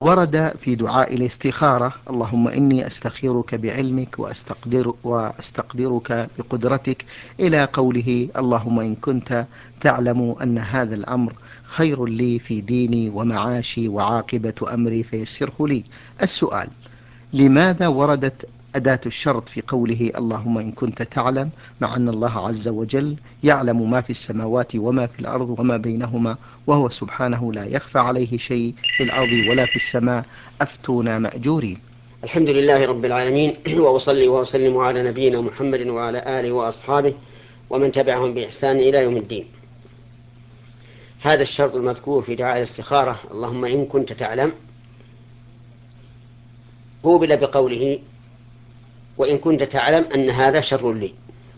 ورد في دعاء الاستخارة: اللهم إني أستخيرك بعلمك وأستقدرك بقدرتك، إلى قوله: اللهم إن كنت تعلم أن هذا الأمر خير لي في ديني ومعاشي وعاقبة أمري فيسره لي. السؤال: لماذا وردت أداة الشرط في قوله اللهم إن كنت تعلم، مع أن الله عز وجل يعلم ما في السماوات وما في الأرض وما بينهما، وهو سبحانه لا يخفى عليه شيء في الأرض ولا في السماء؟ أفتونا مأجورين. الحمد لله رب العالمين، وأصلي وأسلم على نبينا محمد وعلى آله وأصحابه ومن تبعهم بإحسان إلى يوم الدين. هذا الشرط المذكور في دعاء الاستخارة اللهم إن كنت تعلم قوبل بقوله وإن كنت تعلم أن هذا شر لي،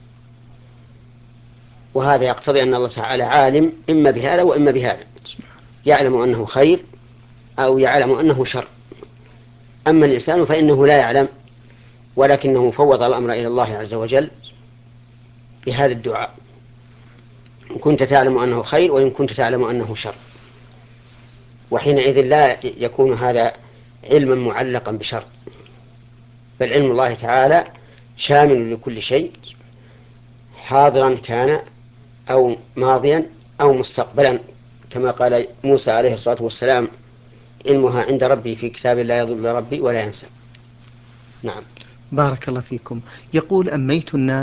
وهذا يقتضي أن الله تعالى عالم إما بهذا وإما بهذا، يعلم أنه خير أو يعلم أنه شر. أما الإنسان فإنه لا يعلم، ولكنه فوض الأمر إلى الله عز وجل بهذا الدعاء: إن كنت تعلم أنه خير وإن كنت تعلم أنه شر. وحينئذ لا يكون هذا علما معلقا بشرط، بل علم الله تعالى شامل لكل شيء، حاضرا كان أو ماضيا أو مستقبلا، كما قال موسى عليه الصلاة والسلام: علمها عند ربي في كتاب لا يضل ربي ولا ينسى. نعم. بارك الله فيكم. يقول: أميت الناس